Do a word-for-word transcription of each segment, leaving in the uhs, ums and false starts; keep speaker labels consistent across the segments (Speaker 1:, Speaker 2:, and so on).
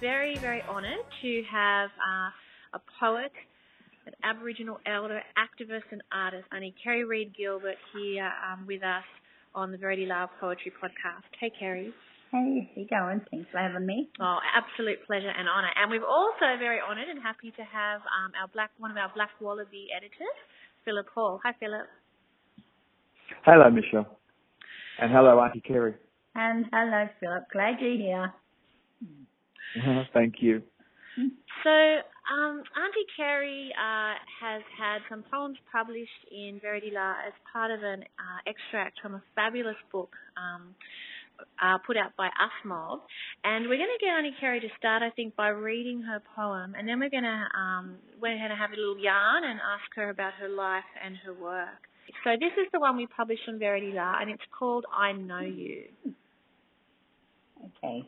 Speaker 1: very, very honoured to have uh, a poet, an Aboriginal elder, activist and artist, Aunty Kerry Reid-Gilbert, here um, with us on the Verity Love Poetry Podcast. Hey, Kerry.
Speaker 2: Hey, how you going? Thanks for having me.
Speaker 1: Oh, absolute pleasure and honour. And we're also very honoured and happy to have um, our black one of our Black Wallaby editors, Philip Hall. Hi, Philip.
Speaker 3: Hello, Michelle. And hello, Aunty Kerry.
Speaker 2: And hello, Philip. Glad you're here.
Speaker 3: Thank you.
Speaker 1: So, um, Aunty Kerry uh, has had some poems published in Verity La as part of an uh, extract from a fabulous book um, uh, put out by UFMOB. And we're going to get Aunty Kerry to start, I think, by reading her poem, and then we're going to um, we're going to have a little yarn and ask her about her life and her work. So this is the one we published on Verity La, and it's called I Know You.
Speaker 2: Okay.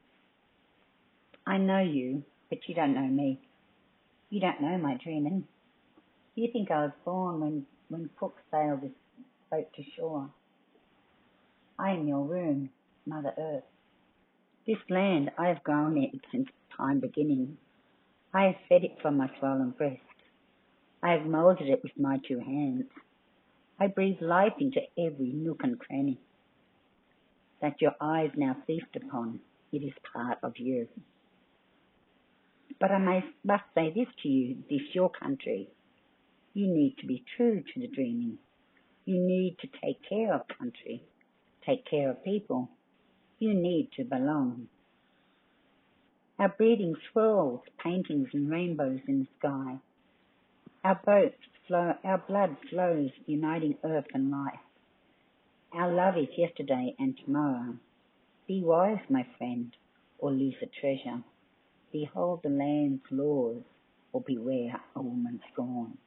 Speaker 2: I know you, but you don't know me. You don't know my dreaming. You think I was born when, when Cook sailed this boat to shore. I am your room, Mother Earth. This land, I have grown it since time beginning. I have fed it from my swollen breast. I have moulded it with my two hands. I breathe life into every nook and cranny. That your eyes now feast upon, it is part of you. But I may, must say this to you, this your country. You need to be true to the dreaming. You need to take care of country, take care of people. You need to belong. Our breathing swirls, paintings and rainbows in the sky. Our boats flow, our blood flows, uniting earth and life. Our love is yesterday and tomorrow. Be wise, my friend, or lose a treasure. Behold the land's laws, or beware a woman's scorn.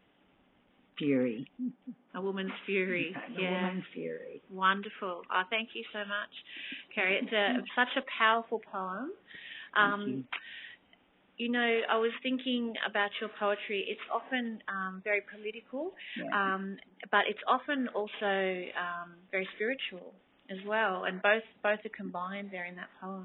Speaker 2: Fury.
Speaker 1: A woman's fury.
Speaker 2: A
Speaker 1: yeah.
Speaker 2: woman's fury.
Speaker 1: Wonderful. Oh, thank you so much, Kerry. It's a, such a powerful poem. Um,
Speaker 2: Thank you.
Speaker 1: You know, I was thinking about your poetry. It's often um, very political,
Speaker 2: Yeah.
Speaker 1: um, but it's often also um, very spiritual as well, and both both are combined there in that poem.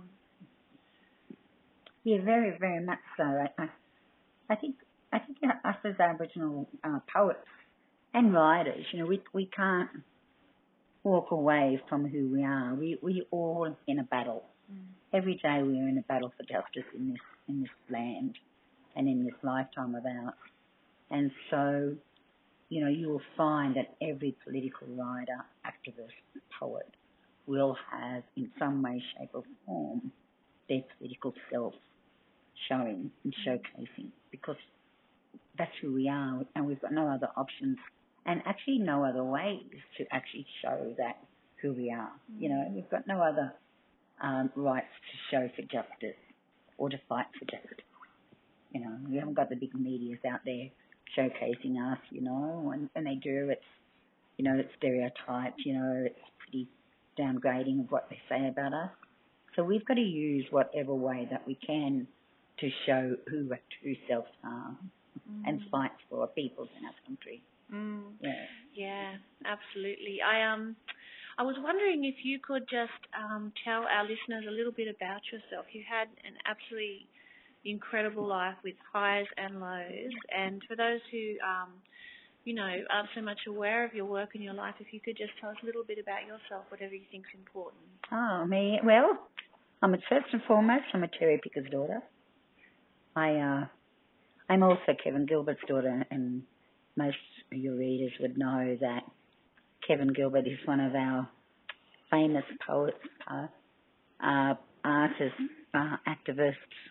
Speaker 2: Yeah, very, very much so. I, I, I think, I think us as Aboriginal uh, poets and writers, you know, we we can't walk away from who we are. We we all in a battle. Mm. Every day we are in a battle for justice in this in this land and in this lifetime of ours. And so, you know, you will find that every political writer, activist, poet will have, in some way, shape or form, their political self showing and showcasing, because that's who we are, and we've got no other options and actually no other ways to actually show that who we are. Mm. You know, we've got no other um, rights to show for justice or to fight for justice. You know, we haven't got the big medias out there showcasing us, you know, and when they do, it's, you know, it's stereotyped, you know, it's pretty downgrading of what they say about us. So we've got to use whatever way that we can to show who our true selves are mm. and fight for our peoples in our country.
Speaker 1: Mm.
Speaker 2: Yeah.
Speaker 1: Yeah, absolutely. I um, I was wondering if you could just um, tell our listeners a little bit about yourself. You had an absolutely incredible life with highs and lows, and for those who um, you know, aren't so much aware of your work and your life, if you could just tell us a little bit about yourself, whatever you think's important.
Speaker 2: Oh, me? Well, I'm a, first and foremost, I'm a cherry picker's daughter. I, uh, I'm also Kevin Gilbert's daughter, and most of your readers would know that Kevin Gilbert is one of our famous poets, uh, uh, artists, uh, activists,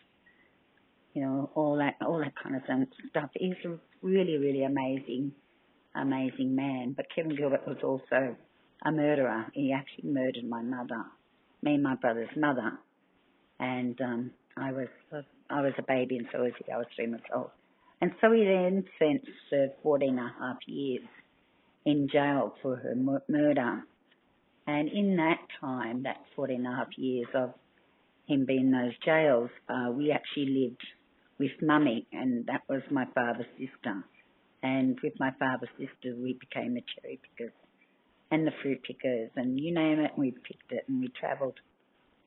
Speaker 2: you know, all that, all that kind of stuff. He's a really, really amazing, amazing man. But Kevin Gilbert was also a murderer. He actually murdered my mother, me and my brother's mother, and um, I was, I was a baby, and so was he. I was three months old. And so he then spent served fourteen and a half years in jail for her mur- murder. And in that time, that fourteen and a half years of him being in those jails, uh, we actually lived with Mummy, and that was my father's sister. And with my father's sister, we became the cherry pickers and the fruit pickers, and you name it, we picked it, and we travelled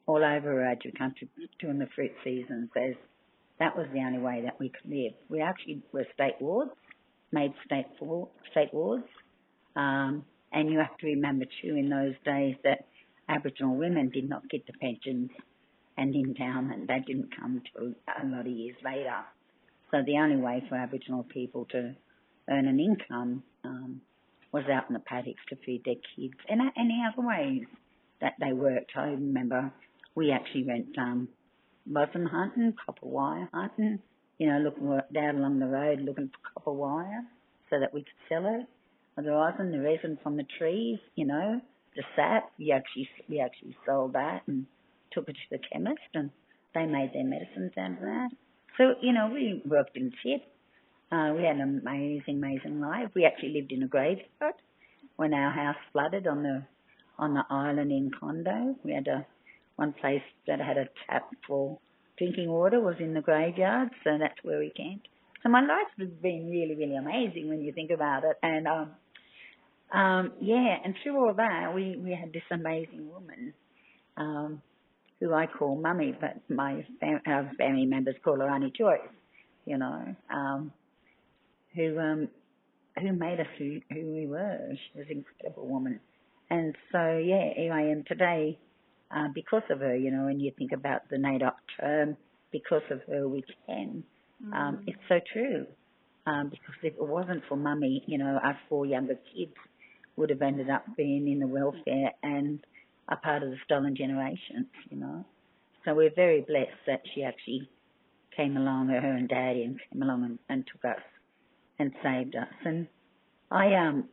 Speaker 2: all over our country during the fruit seasons, as that was the only way that we could live. We actually were state wards, made state, war, state wards, um, and you have to remember too in those days that Aboriginal women did not get the pensions and endowment. That didn't come till a lot of years later. So the only way for Aboriginal people to earn an income um, was out in the paddocks to feed their kids, and any other ways that they worked. I remember we actually went um, bison hunting, copper wire hunting, you know, looking down along the road looking for copper wire so that we could sell it. The rosin, the resin from the trees, you know, the sap, we actually, we actually sold that and took it to the chemist, and they made their medicines out of that. So, you know, we worked in shit. Uh, we had an amazing, amazing life. We actually lived in a graveyard when our house flooded on the on the island in Condo. We had a one place that had a tap for drinking water was in the graveyard, so that's where we camped. So my life has been really, really amazing when you think about it. And um, um, yeah, and through all that, we, we had this amazing woman um, who I call Mummy, but my fam- our family members call her Auntie Joyce, you know. Um, who um who made us who, who we were. She was an incredible woman. And so, yeah, here I am today uh, because of her, you know, when you think about the NAIDOC term, because of her we can. Mm. Um, it's so true. Um, because if it wasn't for Mummy, you know, our four younger kids would have ended up being in the welfare and a part of the stolen generations, you know. So we're very blessed that she actually came along, her and Daddy, and came along and, and took us and saved us. And I, um,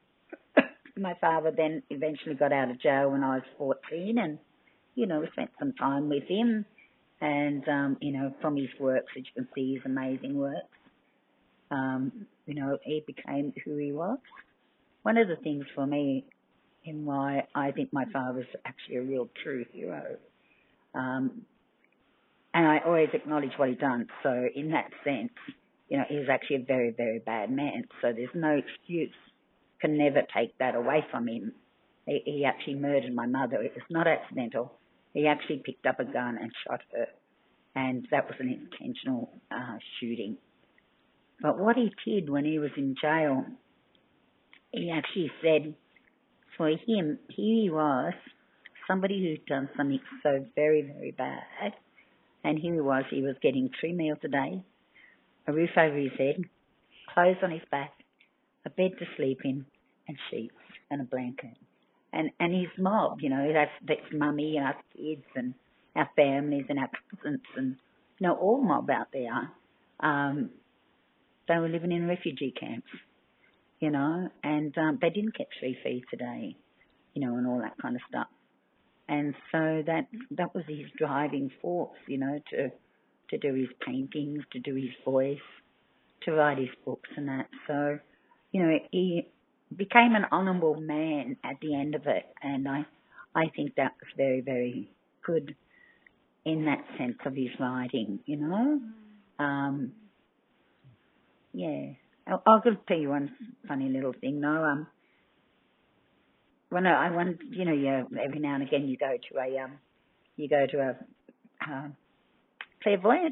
Speaker 2: my father then eventually got out of jail when I was fourteen, and, you know, we spent some time with him, and, um, you know, from his works, as you can see, his amazing works, um, you know, he became who he was. One of the things for me in why I think my father's actually a real true hero, um, and I always acknowledge what he done, so in that sense, you know, he was actually a very, very bad man. So there's no excuse, can never take that away from him. He, he actually murdered my mother. It was not accidental. He actually picked up a gun and shot her. And that was an intentional uh, shooting. But what he did when he was in jail, he actually said, for him, here he was, somebody who'd done something so very, very bad. And here he was, he was getting three meals a day, a roof over his head, clothes on his back, a bed to sleep in, and sheets and a blanket. And and his mob, you know, that's, that's Mummy and our kids and our families and our cousins and, you know, all mob out there. Um, they were living in refugee camps, you know, and um, they didn't get three feeds a day, you know, and all that kind of stuff. And so that that was his driving force, you know, to to do his paintings, to do his voice, to write his books and that. So, you know, he became an honourable man at the end of it, and I, I think that was very, very good in that sense of his writing, you know. Um, yeah. I'll, I'll just tell you one funny little thing, though. Um, when I, I went, you know, you, every now and again you go to a, um, you go to a uh, clairvoyant.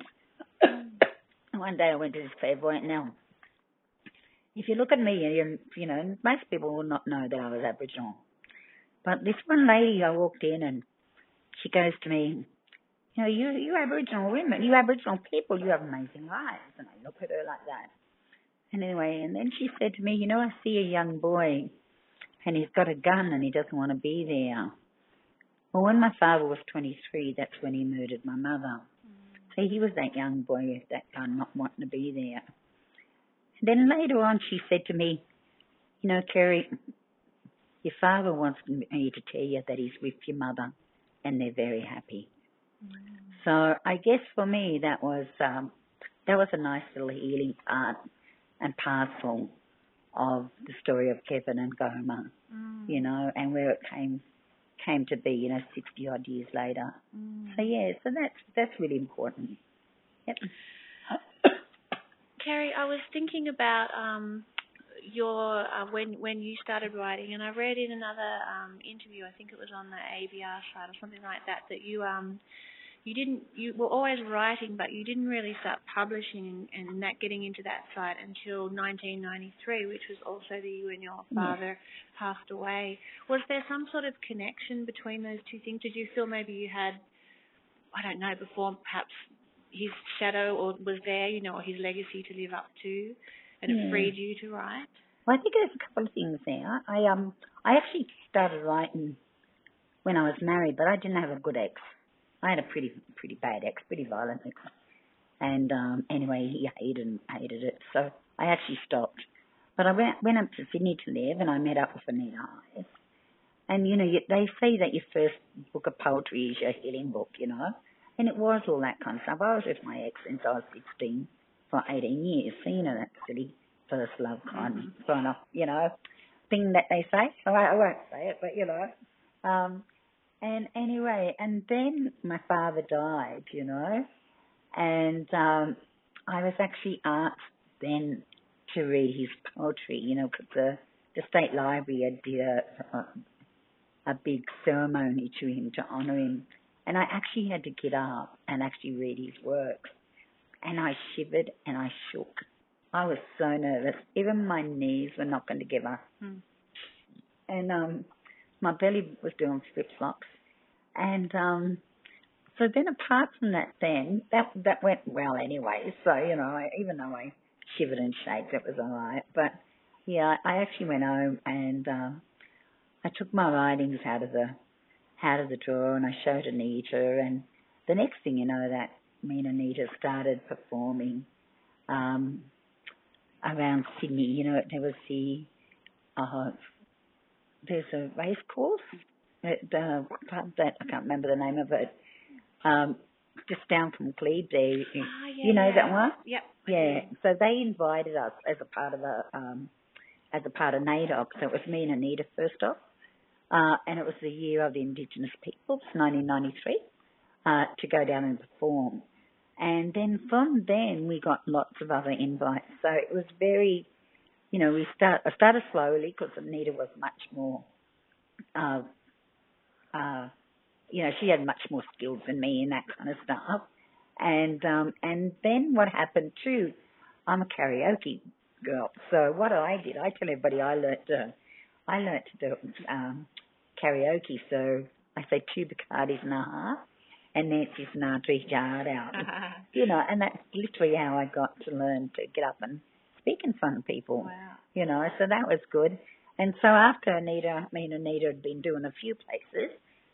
Speaker 2: One day I went to this clairvoyant. Now, if you look at me, you, you know, most people will not know that I was Aboriginal. But this one lady, I walked in and she goes to me, you know, you you Aboriginal women, you Aboriginal people, you have amazing lives. And I look at her like that. And anyway, and then she said to me, you know, I see a young boy and he's got a gun and he doesn't want to be there. Well, when my father was twenty-three, that's when he murdered my mother. So he was that young boy with that gun, not wanting to be there. And then later on, she said to me, you know, Kerry, your father wants me to tell you that he's with your mother and they're very happy. Mm. So I guess for me, that was um, that was a nice little healing part and parcel of the story of Kevin and Goma, mm. you know, and where it came came to be, you know, sixty odd years later. Mm. So yeah, so that's that's really important. Yep.
Speaker 1: Kerry, I was thinking about um, your uh, when when you started writing, and I read in another um, interview, I think it was on the A B R site or something like that, that you um you didn't you were always writing, but you didn't really start publishing and, and that getting into that side until nineteen ninety-three, which was also the year when your father yeah. passed away. Was there some sort of connection between those two things? Did you feel maybe you had, I don't know, before perhaps his shadow or was there, you know, or his legacy to live up to, and it
Speaker 2: yeah.
Speaker 1: freed you to write?
Speaker 2: Well, I think there's a couple of things there. I um I actually started writing when I was married, but I didn't have a good ex. I had a pretty pretty bad ex, pretty violent ex. And um anyway, he hated hated it, so I actually stopped. But I went went up to Sydney to live, and I met up with Anita Hyde. And you know, you, they say that your first book of poetry is your healing book, you know. And it was all that kind of stuff. I was with my ex since I was sixteen for eighteen years. So, you know, that silly first love kind mm-hmm. of, you know, thing that they say. So I, I won't say it, but, you know. Um, and anyway, and then my father died, you know. And um, I was actually asked then to read his poetry, you know, because the, the State Library had did a, a, a big ceremony to him to honour him. And I actually had to get up and actually read his works. And I shivered and I shook. I was so nervous. Even my knees were knocking together. Mm. And um, my belly was doing flip-flops. And um, so then apart from that then, that that went well anyway. So, you know, I, even though I shivered and shaked, it was all right. But, yeah, I actually went home and uh, I took my writings out of the out of the drawer and I showed Anita, and the next thing you know, that me and Anita started performing um, around Sydney. You know, there was the, uh, there's a race course, at, uh, that, I can't remember the name of it, um, just down from Glebe there.
Speaker 1: Oh, yeah,
Speaker 2: you know
Speaker 1: yeah.
Speaker 2: that one?
Speaker 1: Yep.
Speaker 2: Yeah, so they invited us as a part of a, um, as a part of NAIDOC, so it was me and Anita first off. Uh, and it was the year of the Indigenous Peoples, nineteen ninety-three, uh, to go down and perform. And then from then we got lots of other invites. So it was very, you know, we start, I started slowly because Anita was much more, uh, uh, you know, she had much more skills than me and that kind of stuff. And um, and then what happened too, I'm a karaoke girl. So what I did, I tell everybody I learnt to, I learnt to do um, karaoke. So I say two Bacardis and a half, and Nancy's Sinatra yard out. You know, and that's literally how I got to learn to get up and speak in front of people.
Speaker 1: Wow.
Speaker 2: You know, so that was good. And so after Anita, me and Anita had been doing a few places,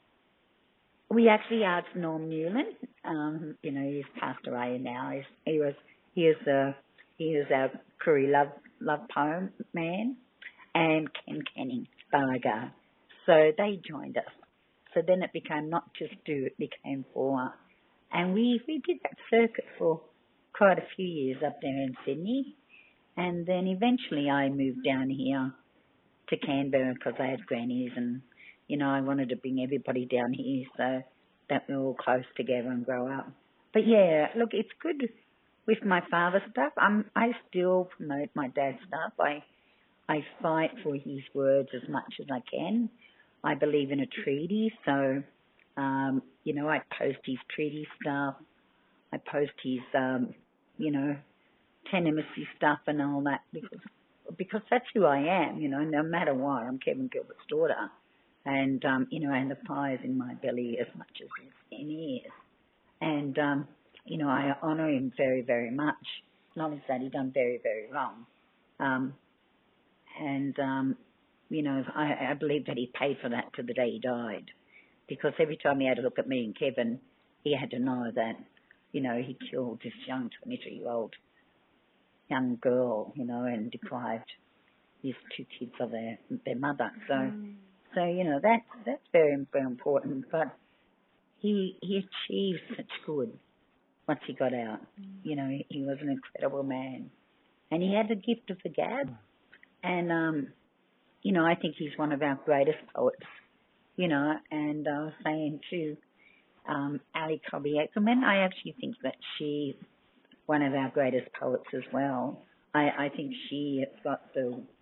Speaker 2: we actually asked Norm Newland. Um, you know, he's passed away now. He's, he was he is uh, he is our Koori love love poem man, and Ken Canning Beauregard. So they joined us. So then it became not just two, it became four. And we, we did that circuit for quite a few years up there in Sydney. And then eventually I moved down here to Canberra because I had grannies and, you know, I wanted to bring everybody down here so that we're all close together and grow up. But yeah, look, it's good with my father's stuff. I'm, I still promote my dad's stuff. I, I fight for his words as much as I can. I believe in a treaty, so, um, you know, I post his treaty stuff. I post his, um, you know, Tennessee stuff and all that because because that's who I am, you know, no matter what. I'm Kevin Gilbert's daughter. And, um, you know, and the fire's in my belly as much as it's in his. And, um, you know, I honour him very, very much. Not that he done very, very wrong. Um, and, um, you know, I, I believe that he paid for that to the day he died. Because every time he had to look at me and Kevin, he had to know that, you know, he killed this young twenty-three-year-old young girl, you know, and deprived his two kids of their their mother. So, mm. so you know, that that's very, very important. But he he achieved such good once he got out. Mm. You know, he, he was an incredible man. And he had the gift of the gab. And, um, you know, I think he's one of our greatest poets, you know, and I was saying to um, Ali Cobby Eckermann, I actually think that she's one of our greatest poets as well. I, I think she has got the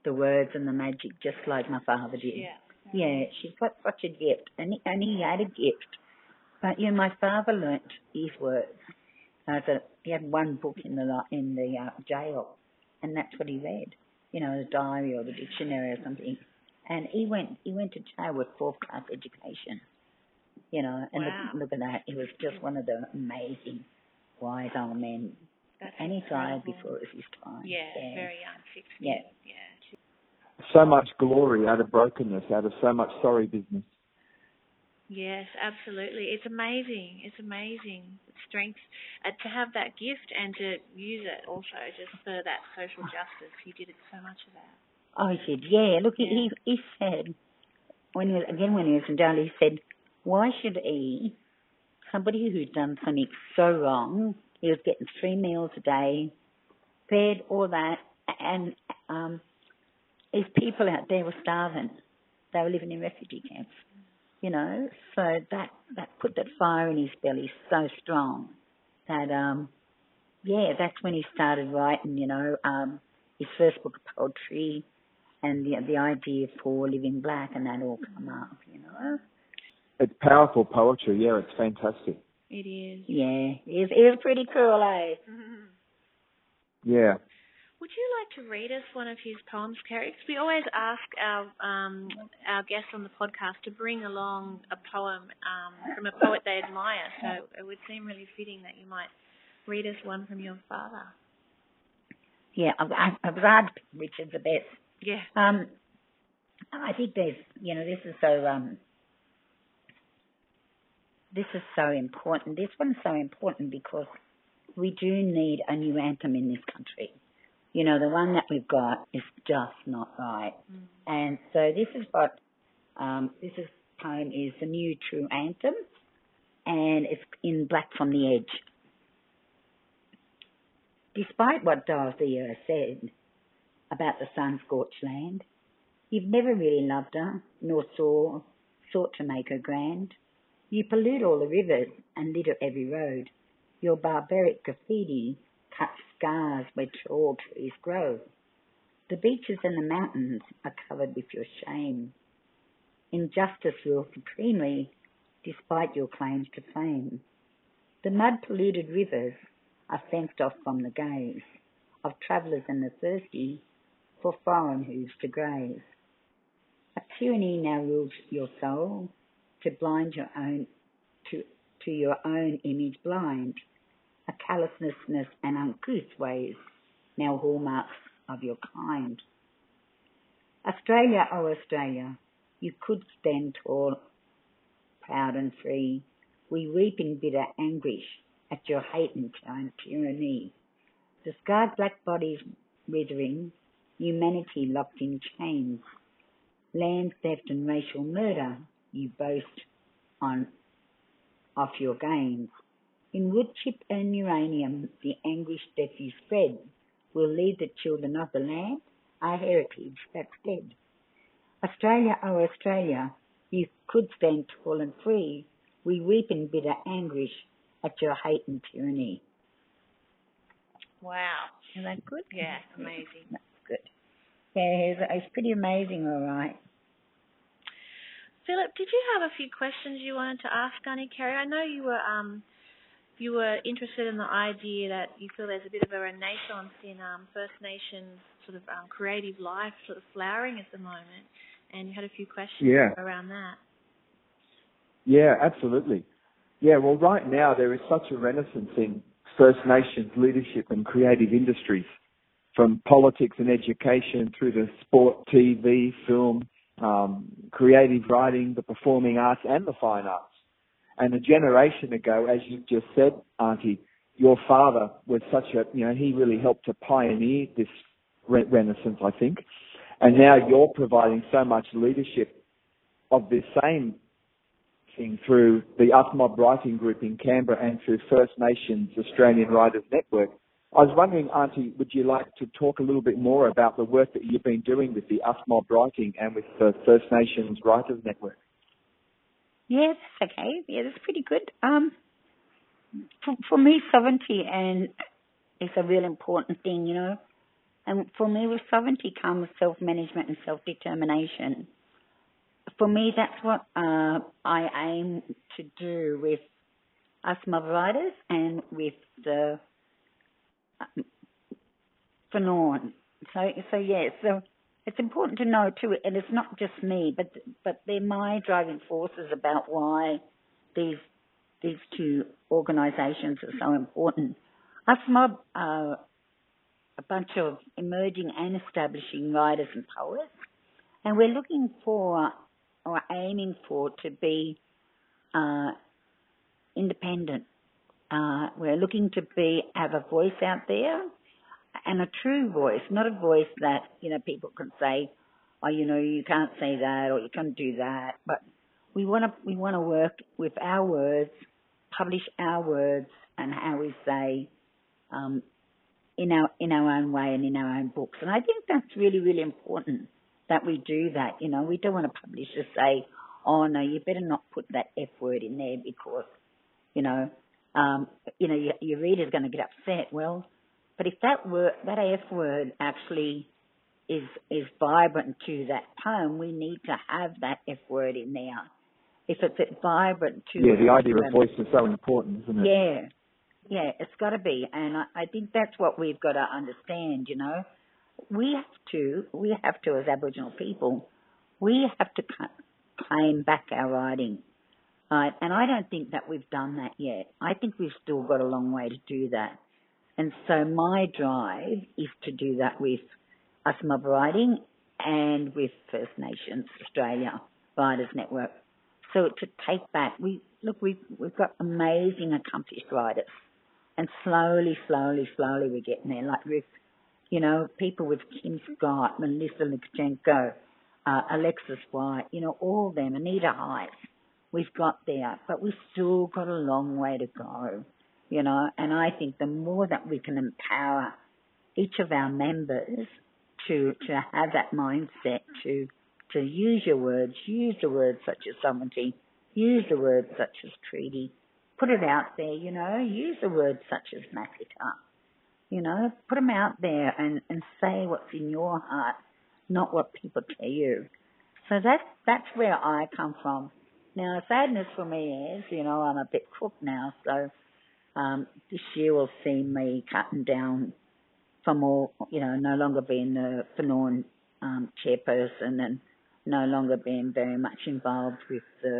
Speaker 2: the words and the magic just like my father did.
Speaker 1: Yeah.
Speaker 2: Yeah, she's got such a gift, and he, and he had a gift. But you know, my father learnt his words. Uh, so he had one book in the li- in the uh, jail, and that's what he read. You know, the diary or the dictionary or something. And he went he went to jail with fourth class education. You know, and
Speaker 1: Wow.
Speaker 2: look, look at that. He was just one of the amazing, wise old men.
Speaker 1: That's
Speaker 2: and he died
Speaker 1: incredible.
Speaker 2: before it was his time.
Speaker 1: Yeah,
Speaker 2: yeah.
Speaker 1: very young, sixty.
Speaker 2: Yeah.
Speaker 1: Yeah.
Speaker 3: So much glory out of brokenness, out of so much sorry business.
Speaker 1: Yes, absolutely. It's amazing. It's amazing strength uh, to have that gift and to use it also just for that social justice. He did so much of that.
Speaker 2: Oh, he said, yeah. Look,
Speaker 1: Yeah.
Speaker 2: he he said when he was again when he was in jail, he said, why should he, somebody who'd done something so wrong, he was getting three meals a day, fed, all that, and um, these people out there were starving. They were living in refugee camps. You know, so that, that put that fire in his belly so strong that, um, yeah, that's when he started writing, you know, um, his first book of poetry and the the idea for Living Black, and that all come up, you know.
Speaker 3: It's powerful poetry, yeah, it's fantastic.
Speaker 1: It is.
Speaker 2: Yeah, it was, it was pretty cool, eh?
Speaker 1: Mm-hmm.
Speaker 3: Yeah.
Speaker 1: Would you like to read us one of his poems, Kerry? Because we always ask our um, our guests on the podcast to bring along a poem um, from a poet they admire. So it would seem really fitting that you might read us one from your father.
Speaker 2: Yeah, I, I, I was hard to pick Richard the best.
Speaker 1: Yeah.
Speaker 2: Um, I think there's, you know, this is so um, this is so important. This one's so important because we do need a new anthem in this country. You know, the one that we've got is just not right. Mm. And so this is what, um, this is, poem is the new true anthem, and it's in Black from the Edge. Despite what Dorothea said about the sun-scorched land, you've never really loved her, nor saw, sought to make her grand. You pollute all the rivers and litter every road. Your barbaric graffiti cuts scars where tall trees grow. The beaches and the mountains are covered with your shame. Injustice rules supremely despite your claims to fame. The mud-polluted rivers are fenced off from the gaze of travellers and the thirsty for foreign hooves to graze. A tyranny now rules your soul to blind your own to, to your own image blind. A callousness and uncouth ways, now hallmarks of your kind. Australia, oh Australia, you could stand tall, proud and free. We weep in bitter anguish at your hate and tyranny. The scarred black bodies withering, humanity locked in chains. Land theft and racial murder, you boast on off your gains. In wood chip and uranium, the anguish death you spread will lead the children of the land, our heritage that's dead. Australia, oh Australia, you could stand tall and free. We weep in bitter anguish at your hate and tyranny.
Speaker 1: Wow.
Speaker 2: Is that good?
Speaker 1: Yeah, amazing.
Speaker 2: That's good. Yeah, it's, it's pretty amazing, all right.
Speaker 1: Philip, did you have a few questions you wanted to ask Auntie Kerry? I know you were um you were interested in the idea that you feel there's a bit of a renaissance in um, First Nations sort of um, creative life sort of flowering at the moment, and you had a few questions
Speaker 3: yeah.
Speaker 1: around that.
Speaker 3: Yeah, absolutely. Yeah, well, right now there is such a renaissance in First Nations leadership and creative industries, from politics and education through to sport, T V, film, um, creative writing, the performing arts and the fine arts. And a generation ago, as you just said, Auntie, your father was such a, you know, he really helped to pioneer this re- renaissance, I think. And now you're providing so much leadership of this same thing through the Us Mob Writing Group in Canberra and through First Nations Australian Writers Network. I was wondering, Auntie, would you like to talk a little bit more about the work that you've been doing with the Us Mob Writing and with the First Nations Writers Network?
Speaker 2: Yeah, that's okay. Yeah, that's pretty good. Um, for, for me, sovereignty and is a real important thing, you know. And for me, with sovereignty comes self-management and self-determination. For me, that's what uh, I aim to do with us mob riders and with the uh, Fenor. So, so yeah, so it's important to know too, and it's not just me, but but they're my driving forces about why these these two organisations are so important. Us mob are a bunch of emerging and establishing writers and poets, and we're looking for or aiming for to be uh, independent. Uh, we're looking to be have a voice out there, and a true voice, not a voice that, you know, people can say, oh, you know, you can't say that or you can't do that. But we want to we want to work with our words, publish our words and how we say um, in our in our own way and in our own books. And I think that's really, really important that we do that. You know, we don't want to publishers say, oh, no, you better not put that F word in there because, you know, um, you know, your, your reader's going to get upset. Well, but if that word, that F word actually is is vibrant to that poem, we need to have that F word in there. If it's vibrant to...
Speaker 3: Yeah, the idea of voice is so important, isn't it?
Speaker 2: Yeah, yeah, it's got to be. And I, I think that's what we've got to understand, you know. We have to, we have to, as Aboriginal people, we have to claim back our writing. Uh, and I don't think that we've done that yet. I think we've still got a long way to do that. And so my drive is to do that with Us Mob Writing and with First Nations Australia Writers Network. So to take back, we look, we've, we've got amazing accomplished writers. And slowly, slowly, slowly we're getting there. Like with, you know, people with Kim Scott, Melissa Lukashenko, uh, Alexis White, you know, all of them, Anita Heights. We've got there, but we've still got a long way to go, you know, and I think the more that we can empower each of our members to to have that mindset, to to use your words, use the words such as sovereignty, use the words such as treaty, put it out there, you know, use the words such as massacre, you know, put them out there and, and say what's in your heart, not what people tell you. So that's, that's where I come from. Now, sadness for me is, you know, I'm a bit crook now, so um, this year will see me cutting down from all, you know, no longer being the Fenor um, chairperson and no longer being very much involved with the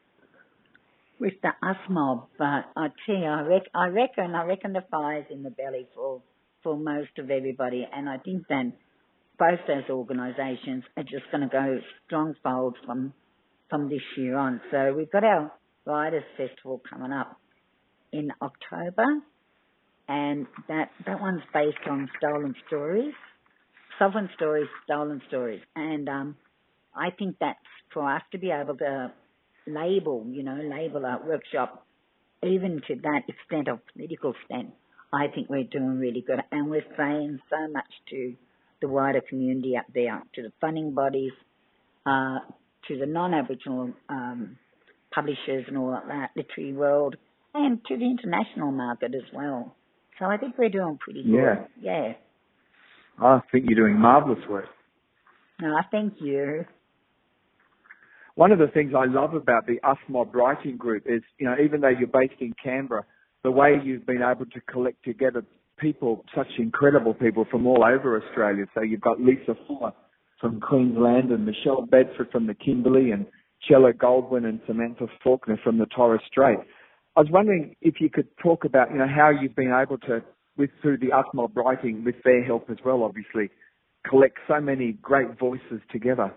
Speaker 2: with the Us Mob. But I tell you, I, rec- I reckon, I reckon the fire's in the belly for for most of everybody, and I think that both those organisations are just going to go strongfold from. from this year on. So we've got our Writers Festival coming up in October, and that that one's based on stolen stories, sovereign stories, stolen stories. And um, I think that's for us to be able to label, you know, label our workshop even to that extent of political extent. I think we're doing really good, and we're saying so much to the wider community up there, to the funding bodies, uh, to the non-Aboriginal um, publishers and all of that, literary world, and to the international market as well. So I think we're doing pretty good.
Speaker 3: Yeah.
Speaker 2: Yeah.
Speaker 3: I think you're doing marvellous work.
Speaker 2: No, thank you.
Speaker 3: One of the things I love about the Us Mob Writing Group is, you know, even though you're based in Canberra, the way you've been able to collect together people, such incredible people from all over Australia. So you've got Lisa Fuller from Queensland and Michelle Bedford from the Kimberley and Chella Goldwyn and Samantha Faulkner from the Torres Strait. I was wondering if you could talk about, you know, how you've been able to, with through the Us Mob Writing, with their help as well, obviously, collect so many great voices together.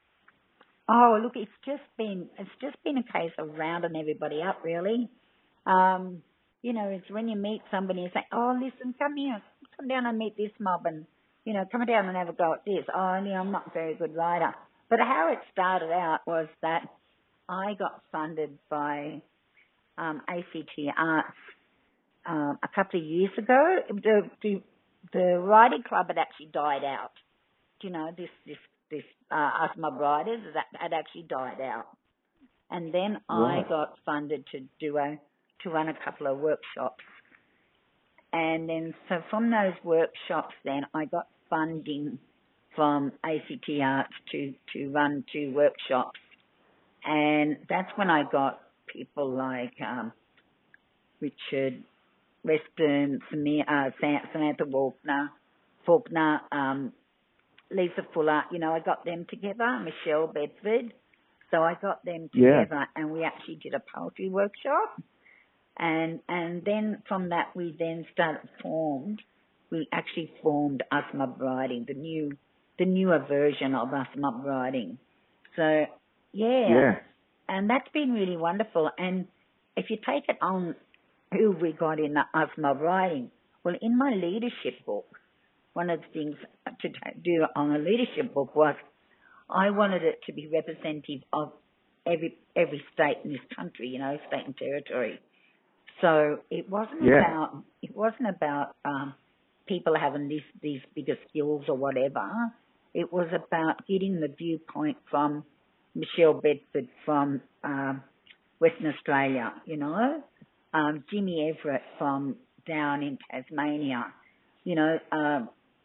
Speaker 2: Oh, look, it's just been it's just been a case of rounding everybody up, really. Um, you know, it's when you meet somebody and say, oh, listen, come here, come down and meet this mob and, you know, come down and have a go at this. Oh, you know, I'm not a very good writer. But how it started out was that I got funded by um, A C T Arts um, a couple of years ago. The, the, the writing club had actually died out. You know, this this this uh, Us Mob Writers that had actually died out. And then
Speaker 3: Right.
Speaker 2: I got funded to do a to run a couple of workshops. And then, so from those workshops, then I got funding from A C T Arts to, to run two workshops. And that's when I got people like um, Richard Western, Samir, uh, Samantha Faulkner, Faulkner um, Lisa Fuller. You know, I got them together, Michelle Bedford. So I got them together, yeah. And we actually did a poetry workshop. And and then from that, we then started formed. We actually formed Us Mob Writing, the new, the newer version of Us Mob Writing. So yeah,
Speaker 3: yeah,
Speaker 2: and that's been really wonderful. And if you take it on who we got in the Us Mob Writing, well, in my leadership book, one of the things to do on a leadership book was I wanted it to be representative of every every state in this country, you know, state and territory. So it wasn't
Speaker 3: yeah.
Speaker 2: about it wasn't about um, people having this, these bigger skills or whatever. It was about getting the viewpoint from Michelle Bedford from um, Western Australia, you know, um, Jimmy Everett from down in Tasmania, you know, um,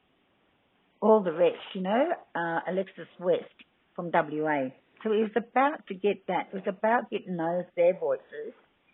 Speaker 2: all the rest, you know, uh, Alexis West from W A. So it was about to get that. It was about getting those their voices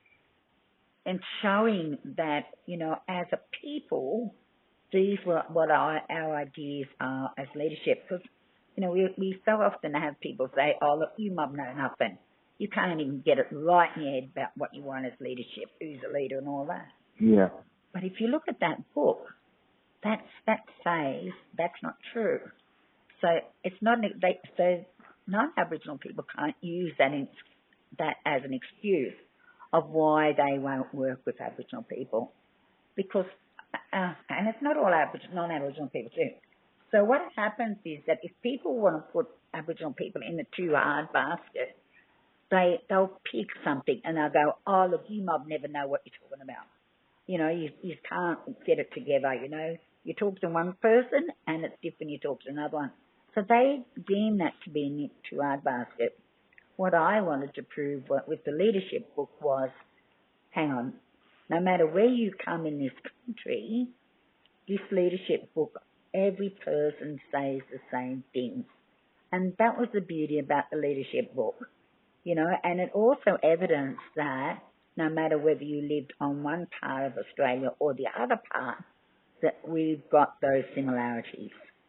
Speaker 2: and showing that, you know, as a people, these were what our, our ideas are as leadership. Because, you know, we we so often have people say, oh, look, you mum know nothing. You can't even get it right in your head about what you want as leadership, who's a leader and all that.
Speaker 3: Yeah.
Speaker 2: But if you look at that book, that's, that says that's not true. So it's not, they, so non-Aboriginal people can't use that, in, that as an excuse of why they won't work with Aboriginal people. Because, uh, and it's not all Aboriginal, non-Aboriginal people too. So what happens is that if people want to put Aboriginal people in the too hard basket, they, they'll pick something and they'll go, oh, look, you mob never know what you're talking about. You know, you, you can't get it together, you know. You talk to one person and it's different you talk to another one. So they deem that to be in the too hard basket. What I wanted to prove with the leadership book was, hang on, no matter where you come in this country, this leadership book, every person says the same things. And that was the beauty about the leadership book, you know, and it also evidenced that no matter whether you lived on one part of Australia or the other part, that we've got those similarities,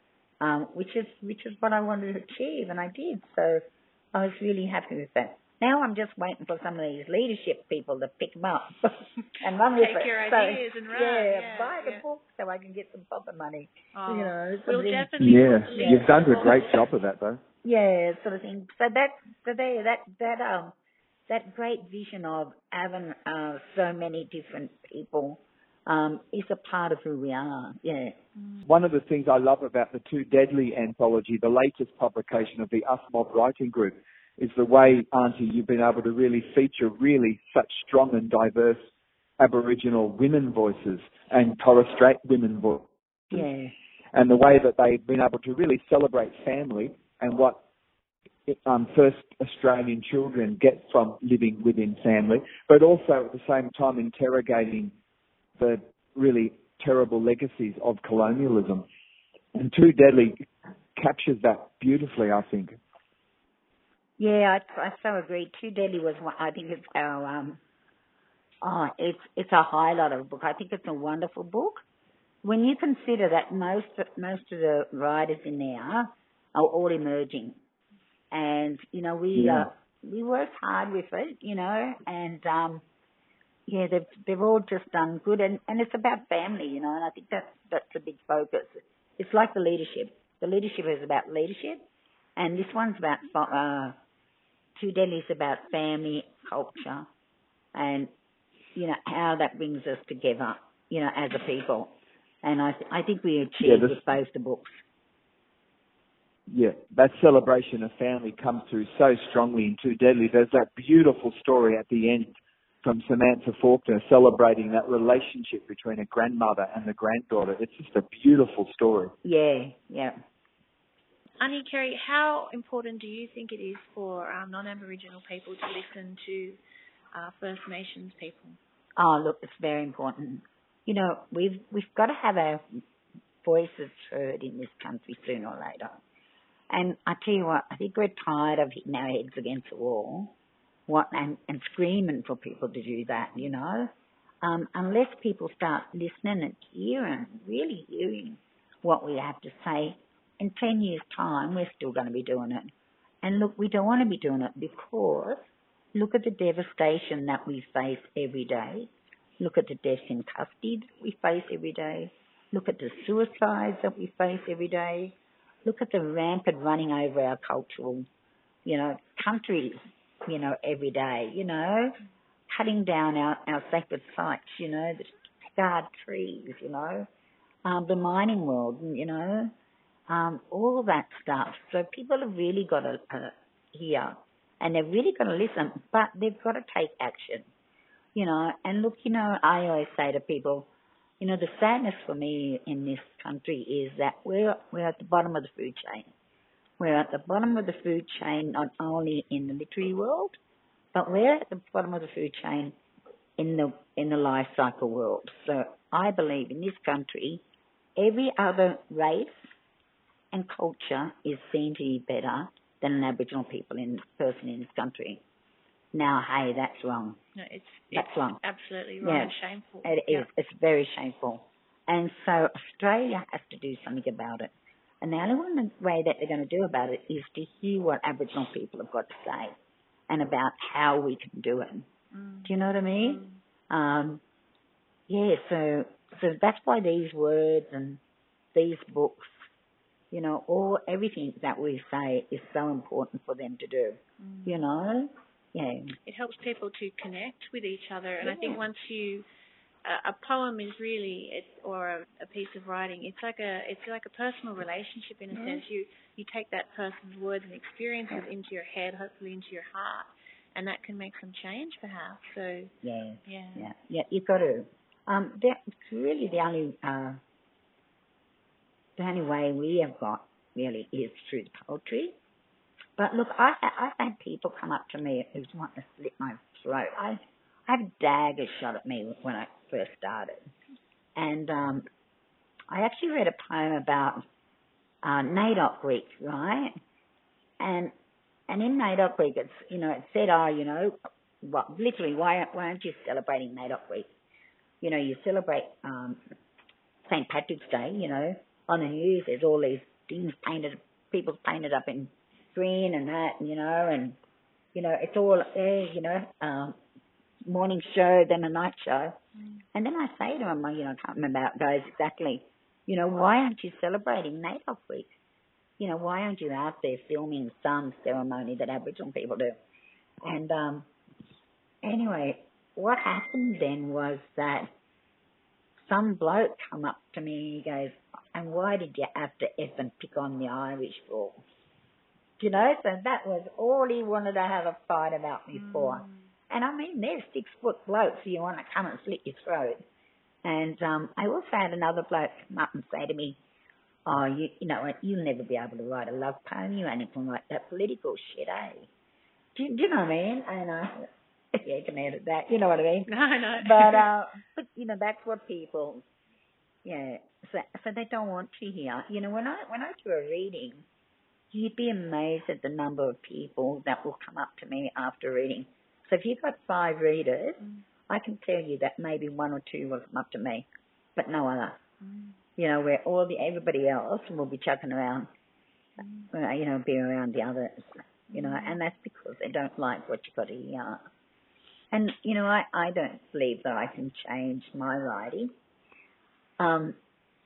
Speaker 2: um, which is which is what I wanted to achieve, and I did. So I was really happy with that. Now I'm just waiting for some of these leadership people to pick them up and run with it.
Speaker 1: Take your
Speaker 2: so,
Speaker 1: ideas and run.
Speaker 2: Yeah,
Speaker 1: yeah
Speaker 2: buy the
Speaker 1: yeah.
Speaker 2: book so I can get some proper money.
Speaker 1: Oh,
Speaker 2: you know,
Speaker 1: we'll
Speaker 2: thing.
Speaker 1: definitely.
Speaker 3: Yeah,
Speaker 1: yeah.
Speaker 3: you've done a great job of that, though.
Speaker 2: Yeah, sort of thing. So that, so there, that, that, um, that great vision of having uh, so many different people um, is a part of who we are. Yeah.
Speaker 3: One of the things I love about the Too Deadly anthology, the latest publication of the Us Mob Writing Group, is the way, Auntie, you've been able to really feature really such strong and diverse Aboriginal women voices and Torres Strait women voices.
Speaker 2: Yeah.
Speaker 3: And the way that they've been able to really celebrate family and what um, first Australian children get from living within family, but also at the same time interrogating the really terrible legacies of colonialism. And Too Deadly captures that beautifully, I think.
Speaker 2: Yeah, I, I so agree. Too Deadly was one, I think it's our, um, oh, it's, it's a highlight of a book. I think it's a wonderful book. When you consider that most, most of the writers in there are all emerging. And, you know, we,
Speaker 3: Yeah.
Speaker 2: uh, we work hard with it, you know, and, um, yeah, they've, they've all just done good. And, and it's about family, you know, and I think that's, that's a big focus. It's like the leadership. The leadership is about leadership. And this one's about, uh, Too Deadly is about family, culture, and, you know, how that brings us together, you know, as a people. And I, th- I think we achieved
Speaker 3: Yeah, this-
Speaker 2: with both the books.
Speaker 3: Yeah, that celebration of family comes through so strongly in Too Deadly. There's that beautiful story at the end from Samantha Faulkner celebrating that relationship between a grandmother and the granddaughter. It's just a beautiful story.
Speaker 2: Yeah, yeah.
Speaker 1: Auntie Kerry, how important do you think it is for um, non-Aboriginal people to listen to uh, First Nations people?
Speaker 2: Oh, look, it's very important. You know, we've we've got to have our voices heard in this country sooner or later. And I tell you what, I think we're tired of hitting our heads against the wall what, and, and screaming for people to do that, you know. Um, unless people start listening and hearing, really hearing what we have to say, in ten years' time, we're still going to be doing it. And look, we don't want to be doing it because look at the devastation that we face every day. Look at the deaths in custody that we face every day. Look at the suicides that we face every day. Look at the rampant running over our cultural, you know, countries, you know, every day, you know, cutting down our, our sacred sites, you know, the scarred trees, you know, um, the mining world, you know, um, all of that stuff. So people have really got to uh, hear and they've really got to listen, but they've got to take action, you know. And look, you know, I always say to people, you know, the sadness for me in this country is that we're we're at the bottom of the food chain. We're at the bottom of the food chain not only in the literary world, but we're at the bottom of the food chain in the in the life cycle world. So I believe in this country, every other race and culture is seen to be better than an Aboriginal people in person in this country. Now, hey, that's wrong.
Speaker 1: No, it's
Speaker 2: that's
Speaker 1: it's
Speaker 2: wrong.
Speaker 1: Absolutely wrong
Speaker 2: yeah,
Speaker 1: and shameful.
Speaker 2: It
Speaker 1: yeah.
Speaker 2: is. It's very shameful. And so Australia has to do something about it. And the only one way that they're going to do about it is to hear what Aboriginal people have got to say and about how we can do it.
Speaker 1: Mm.
Speaker 2: Do you know what I mean?
Speaker 1: Mm.
Speaker 2: Um, yeah, so so that's why these words and these books, you know, all everything that we say is so important for them to do. Mm. You know? Yeah.
Speaker 1: It helps people to connect with each other, and
Speaker 2: yeah.
Speaker 1: I think once you, uh, a poem is really, it's, or a, a piece of writing, it's like a, it's like a personal relationship in a yeah. sense. You you take that person's words and experiences into your head, hopefully into your heart, and that can make some change, perhaps. So
Speaker 2: yeah,
Speaker 1: yeah,
Speaker 2: yeah, yeah. You've got to. Um, that's really the only, uh, the only way we have got really is through the poetry. But look, I, I've had people come up to me who want to slit my throat. I, I had daggers shot at me when I first started. And um, I actually read a poem about uh, NAIDOC Week, right? And and in NAIDOC Week, it's, you know, it said, oh, you know, well, literally, why, why aren't you celebrating NAIDOC Week? You know, you celebrate um, Saint Patrick's Day, you know. On the news, there's all these things painted, people painted up in green and that, you know, and, you know, it's all there, you know, um, morning show, then a night show. Mm. And then I say to him, you know, I can't remember how it goes exactly, you know, why aren't you celebrating NAIDOC Week? You know, why aren't you out there filming some ceremony that Aboriginal people do? And um, anyway, what happened then was that some bloke come up to me and he goes, and why did you have to effing pick on the Irish for? You know, so that was all he wanted to have a fight about me for. Mm. And I mean, they're six-foot blokes, so you want to come and slit your throat. And um, I also had another bloke come up and say to me, oh, you, you know, you'll never be able to write a love poem, you anything like that political shit, eh? Do, do you know what I mean? And I, yeah, you can edit that, you know what I mean?
Speaker 1: No, no.
Speaker 2: But, uh, but you know, that's what people, yeah, so, so they don't want to hear. You know, when I when I do a reading, you'd be amazed at the number of people that will come up to me after reading. So if you've got five readers, mm. I can tell you that maybe one or two will come up to me, but no other. Mm. You know, where all the everybody else will be chucking around, mm. uh, you know, be around the others, you know, mm. and that's because they don't like what you've got to hear. And, you know, I, I don't believe that I can change my writing. Um,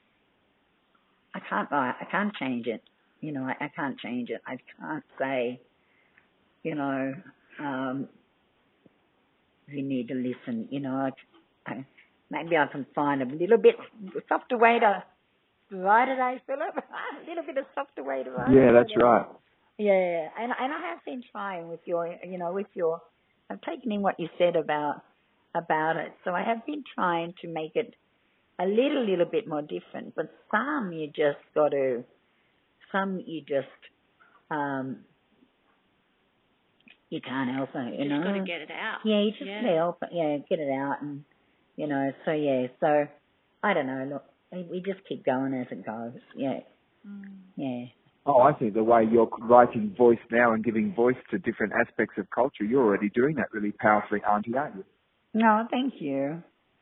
Speaker 2: I can't write, I can't change it. You know, I, I can't change it. I can't say, you know, um, you need to listen. You know, I, I, maybe I can find a little bit softer way to write it, eh, Philip? A little bit of softer way to write it.
Speaker 3: Yeah, that's right.
Speaker 2: Yeah, and and I have been trying with your, you know, with your, I've taken in what you said about about it. So I have been trying to make it a little, little bit more different. But some you just got to. Some you just, um, you can't help it, you,
Speaker 1: you
Speaker 2: know.
Speaker 1: You just got to get it out.
Speaker 2: Yeah, you just
Speaker 1: yeah.
Speaker 2: got to help it, yeah, get it out, and, you know, so, yeah, so, I don't know, look, we, we just keep going as it goes. Yeah,
Speaker 1: Mm.
Speaker 2: yeah.
Speaker 3: Oh, I think the way you're writing voice now and giving voice to different aspects of culture, you're already doing that really powerfully, Auntie, aren't you?
Speaker 2: No, thank you.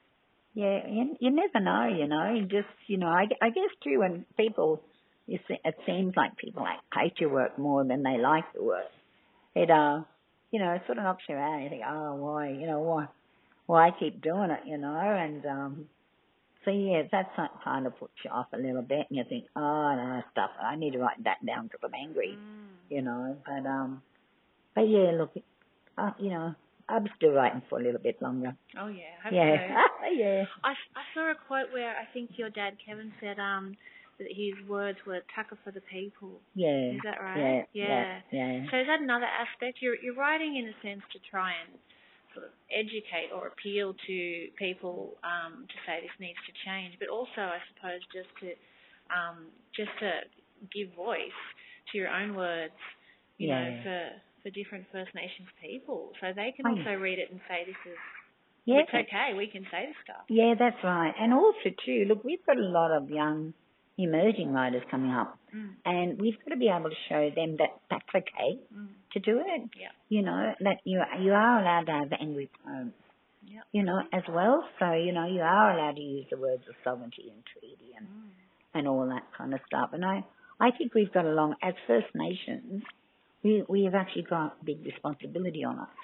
Speaker 2: Yeah, you, you never know, you know. You just, you know, I, I guess too when people, you see, it seems like people like hate your work more than they like your work. It, uh, you know, it sort of knocks you out. You think, oh, why, you know, why, why keep doing it, you know? And um, so yeah, that's kind of puts you off a little bit, and you think, oh no, stuff. I need to write that down because I'm angry,
Speaker 1: Mm.
Speaker 2: you know. But um, but yeah, look, uh, you know, I'm still writing for a little bit longer.
Speaker 1: Oh yeah, I hope
Speaker 2: Yeah,
Speaker 1: so.
Speaker 2: yeah.
Speaker 1: I, I saw a quote where I think your dad Kevin said um that his words were tucker for the people.
Speaker 2: Yeah.
Speaker 1: Is that right?
Speaker 2: Yeah. Yeah. Yeah.
Speaker 1: So is that another aspect? You're you're writing in a sense to try and sort of educate or appeal to people um, to say this needs to change, but also I suppose just to um, just to give voice to your own words, you
Speaker 2: Yeah.
Speaker 1: know, for for different First Nations people, so they can
Speaker 2: Oh,
Speaker 1: also read it and say this is
Speaker 2: yeah.
Speaker 1: it's okay, we can say this stuff.
Speaker 2: Yeah, that's right. And also too, look, we've got a lot of young emerging writers coming up,
Speaker 1: Mm.
Speaker 2: and we've got to be able to show them that that's okay
Speaker 1: Mm.
Speaker 2: to do it.
Speaker 1: Yeah.
Speaker 2: You know, that you you are allowed to have angry poems.
Speaker 1: Yeah.
Speaker 2: You know, as well. So you know, you are allowed to use the words of sovereignty and treaty and
Speaker 1: Mm.
Speaker 2: and all that kind of stuff. And I I think we've got along as First Nations. We we have actually got big responsibility on us,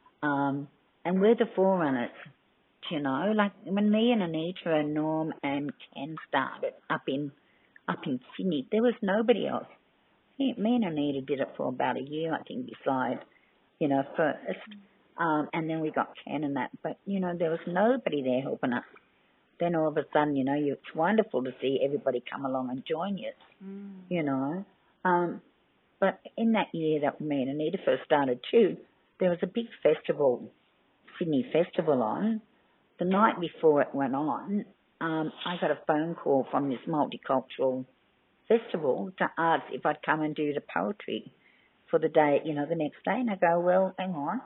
Speaker 2: um, and we're the forerunners. You know, like when me and Anita and Norm and Ken started up in up in Sydney, there was nobody else. Me, me and Anita did it for about a year, I think, beside, you know, first. Um, and then we got Ken and that. But, you know, there was nobody there helping us. Then all of a sudden, you know, you, it's wonderful to see everybody come along and join you,
Speaker 1: Mm.
Speaker 2: you know. Um, but in that year that me and Anita first started too, there was a big festival, Sydney Festival on. The night before it went on, um, I got a phone call from this multicultural festival to ask if I'd come and do the poetry for the day, you know, the next day. And I go, well, hang on.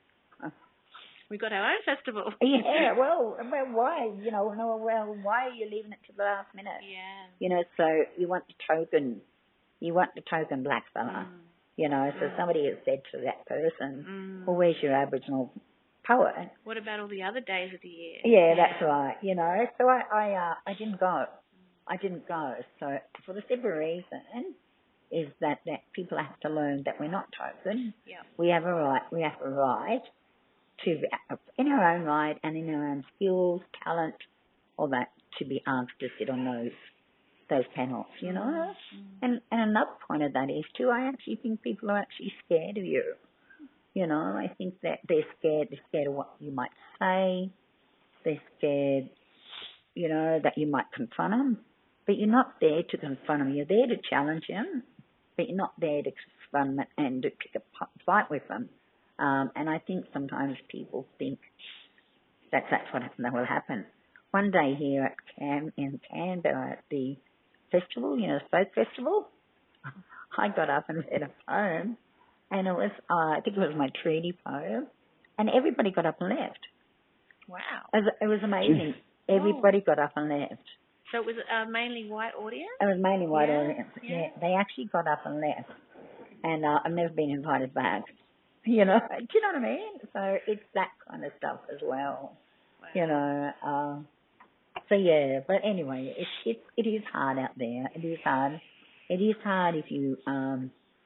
Speaker 1: We got our own festival.
Speaker 2: Yeah, well, well, why? You know, no, well, why are you leaving it to the last minute?
Speaker 1: Yeah.
Speaker 2: You know, so you want the token, you want the token black fella.
Speaker 1: Mm.
Speaker 2: You know, so
Speaker 1: Mm.
Speaker 2: somebody has said to that person,
Speaker 1: Mm.
Speaker 2: well, where's your Aboriginal poet?
Speaker 1: What about all the other days of the year?
Speaker 2: Yeah, yeah, that's right. You know, so I, I, uh, I didn't go. I didn't go. So for the simple reason is that, that people have to learn that we're not token.
Speaker 1: Yeah.
Speaker 2: We have a right. We have a right to, in our own right and in our own skills, talent, all that, to be asked to sit on those those panels. You know,
Speaker 1: Mm.
Speaker 2: and and another point of that is too. I actually think people are actually scared of you. You know, I think that they're scared. They're scared of what you might say. They're scared, you know, that you might confront them. But you're not there to confront them. You're there to challenge them. But you're not there to confront them and to pick a fight with them. Um, and I think sometimes people think that that's what that will happen. One day here at Cam in Canberra at the festival, you know, folk festival, I got up and read a poem. And it was, uh, I think it was my treaty poem, and everybody got up and left.
Speaker 1: Wow.
Speaker 2: It was, it was amazing. Jeez. Everybody got up and left.
Speaker 1: So it was a mainly white audience?
Speaker 2: It was mainly white
Speaker 1: yeah,
Speaker 2: audience.
Speaker 1: Yeah.
Speaker 2: yeah, they actually got up and left, and uh, I've never been invited back. You know, do you know what I mean? So it's that kind of stuff as well.
Speaker 1: Wow.
Speaker 2: You know, uh, so yeah. But anyway, it it it is hard out there. It is hard. It is hard if you um.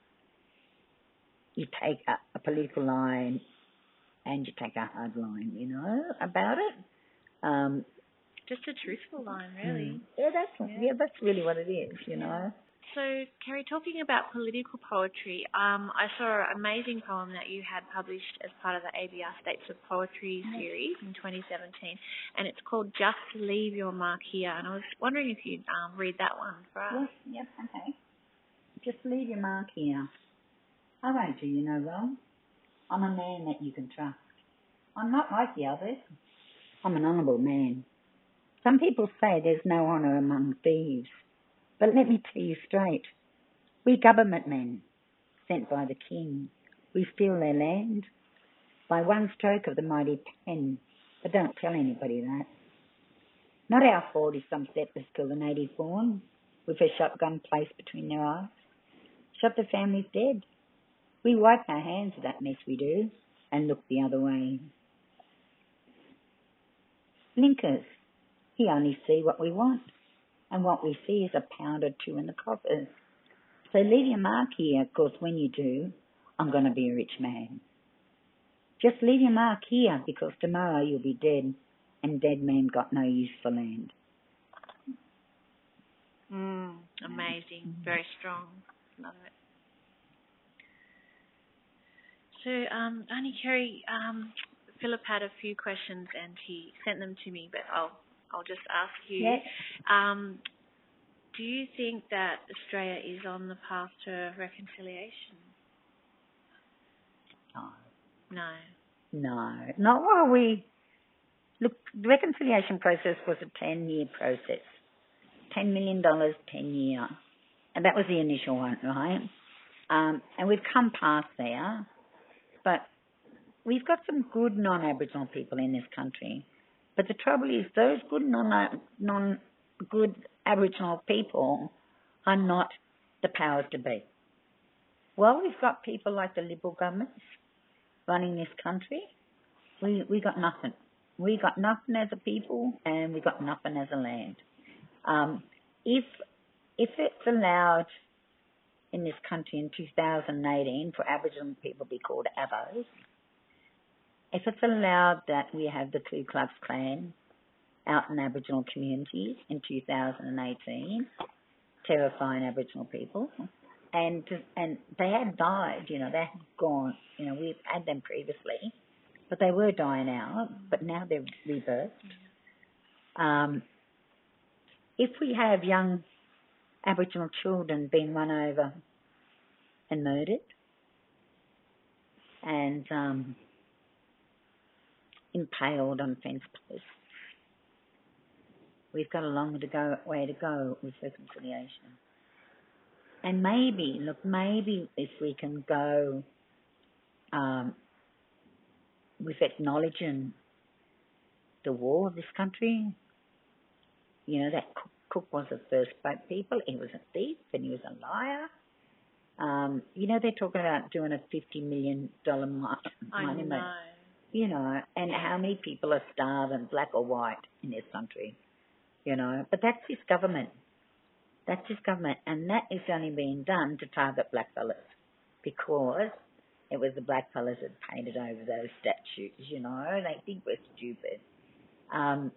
Speaker 2: you take a, a political line and you take a hard line, you know, about it. Um,
Speaker 1: Just a truthful line, really.
Speaker 2: Yeah, that's
Speaker 1: yeah.
Speaker 2: yeah, that's really what it is, you
Speaker 1: yeah.
Speaker 2: know.
Speaker 1: So, Kerry, talking about political poetry, um, I saw an amazing poem that you had published as part of the A B R States of Poetry series in twenty seventeen, and it's called Just Leave Your Mark Here. And I was wondering if you'd um, read that one for us.
Speaker 2: Yes, yes, okay. Just leave your mark here. I won't do you no wrong. I'm a man that you can trust. I'm not like the others. I'm an honourable man. Some people say there's no honour among thieves. But let me tell you straight. We government men, sent by the king, we steal their land by one stroke of the mighty pen. But don't tell anybody that. Not our fault if some settlers kill the native born with a shotgun placed between their eyes. Shot the families dead. We wipe our hands of that mess, we do, and look the other way. Blinkers. We only see what we want, and what we see is a pound or two in the coffers. So leave your mark here, because when you do, I'm going to be a rich man. Just leave your mark here, because tomorrow you'll be dead, and dead men got no use for land.
Speaker 1: Mm, amazing. Mm-hmm. Very strong. Love it. So, um, Auntie Kerry, um, Philip had a few questions and he sent them to me, but I'll I'll just ask you.
Speaker 2: Yes.
Speaker 1: Um, do you think that Australia is on the path to reconciliation?
Speaker 2: No.
Speaker 1: No.
Speaker 2: No. Not while we... Look, the reconciliation process was a ten-year process. ten million dollars, ten year. And that was the initial one, right? Um, and we've come past there. But we've got some good non-Aboriginal people in this country. But the trouble is those good non, non good Aboriginal people are not the powers to be. Well, we've got people like the Liberal governments running this country. We we got nothing. We got nothing as a people, and we got nothing as a land. Um, if if it's allowed in this country in two thousand eighteen for Aboriginal people to be called Abos, if it's allowed that we have the Ku Klux Klan out in Aboriginal communities in two thousand eighteen, terrifying Aboriginal people, and and they had died, you know, they had gone, you know, we've had them previously, but they were dying out, but now they're rebirthed. Um, if we have young Aboriginal children being run over and murdered and um, impaled on fence posts, we've got a long to go, way to go with reconciliation. And maybe, look, maybe if we can go um, with acknowledging the war of this country, you know, that Cook, Cook was the first boat people. He was a thief and he was a liar. Um, you know, they're talking about doing a fifty million dollars monument. I know. You know, and how many people are starving, black or white, in this country, you know. But that's his government. That's his government. And that is only being done to target black fellas because it was the black fellas that painted over those statues, you know. They think we're stupid. Um,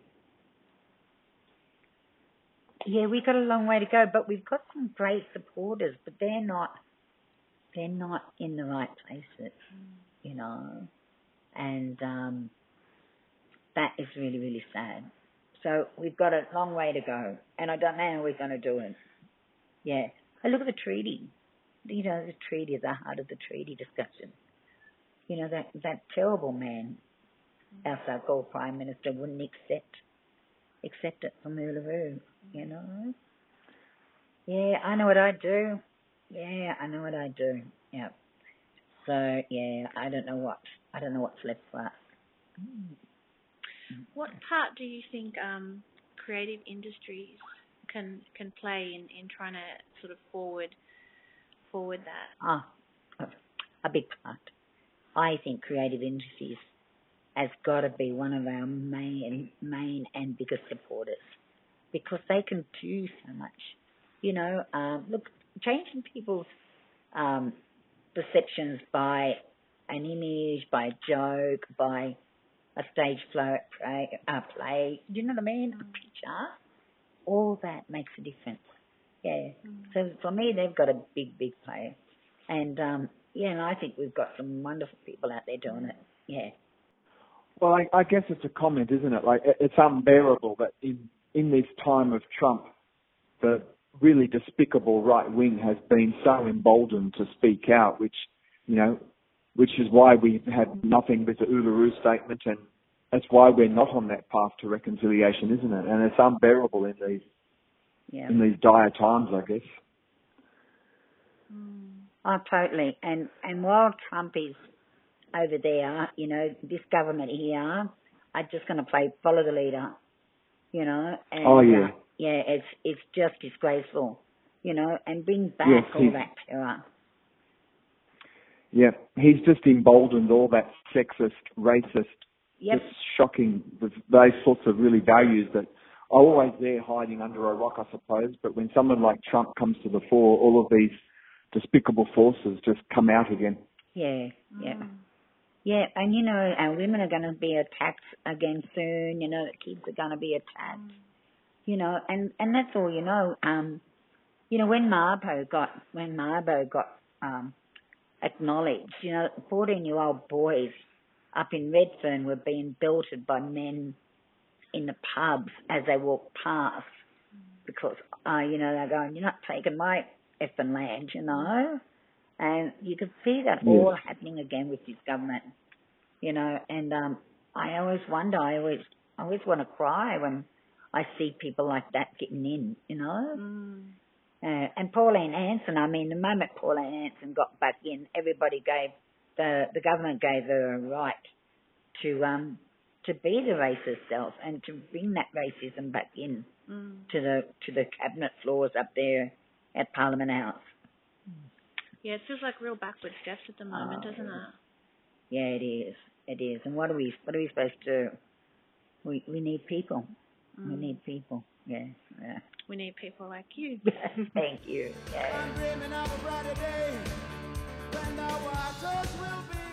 Speaker 2: yeah, we've got a long way to go, but we've got some great supporters, but they're not, they're not in the right places, you know. And um, that is really, really sad. So we've got a long way to go, and I don't know how we're going to do it. Yeah. I look at the treaty. You know, the treaty, the heart of the treaty discussion. You know, that, that terrible man, our so-called Prime Minister, wouldn't accept accept it from Uluru, you know. Yeah, I know what I'd do. Yeah, I know what I'd do. Yeah. So, yeah, I don't know what, I don't know what's left for us. Mm.
Speaker 1: What part do you think um, creative industries can can play in, in trying to sort of forward forward that?
Speaker 2: Oh, a big part. I think creative industries has got to be one of our main main and biggest supporters because they can do so much. You know, um, look, changing people's um, perceptions by an image, by a joke, by a stage flow, play, uh, play, do you know what I mean? A picture, all that makes a difference. Yeah. Mm. So for me, they've got a big, big play. And, um, yeah, and I think we've got some wonderful people out there doing it. Yeah.
Speaker 3: Well, I, I guess it's a comment, isn't it? Like, it's unbearable that in, in this time of Trump, the really despicable right wing has been so emboldened to speak out, which, you know, which is why we've had nothing but the Uluru Statement, and that's why we're not on that path to reconciliation, isn't it? And it's unbearable in these yeah. in these dire times, I guess.
Speaker 2: Mm. Oh, totally. And and while Trump is over there, you know, this government here are just going to play follow the leader. you know. And,
Speaker 3: Oh, yeah.
Speaker 2: Uh, yeah, it's it's just disgraceful, you know, and brings back
Speaker 3: Yes,
Speaker 2: all
Speaker 3: he-
Speaker 2: that terror.
Speaker 3: Yeah, he's just emboldened all that sexist, racist,
Speaker 2: Yep.
Speaker 3: just shocking, with those sorts of really values that are always there hiding under a rock, I suppose. But when someone like Trump comes to the fore, all of these despicable forces just come out again.
Speaker 2: Yeah, yeah.
Speaker 1: Mm.
Speaker 2: Yeah, and you know, our women are going to be attacked again soon, you know, the kids are going to be attacked,
Speaker 1: Mm.
Speaker 2: you know, and, and that's all, you know. Um, you know, when Mabo got, when Mabo got, um, acknowledged, you know, fourteen-year-old boys up in Redfern were being belted by men in the pubs as they walked past because, uh, you know, they're going, you're not taking my effing land, you know. And you could see that
Speaker 3: Yes.
Speaker 2: all happening again with this government, you know. And um, I always wonder, I always, I always want to cry when I see people like that getting in, you know.
Speaker 1: Mm.
Speaker 2: Uh, and Pauline Hanson, I mean, the moment Pauline Hanson got back in, everybody gave, the the government gave her a right to um to be the racist self and to bring that racism back in
Speaker 1: Mm.
Speaker 2: to the to the cabinet floors up there at Parliament House.
Speaker 1: Yeah, it feels like real backward steps at the moment,
Speaker 2: Oh,
Speaker 1: doesn't it?
Speaker 2: Yeah, it is. It is. And what are we what are we supposed to do? We we need people.
Speaker 1: Mm.
Speaker 2: We need people. Yeah. Yeah.
Speaker 1: We need people like you.
Speaker 2: Thank you. Yeah.
Speaker 4: I'm dreaming of a brighter day when the waters will be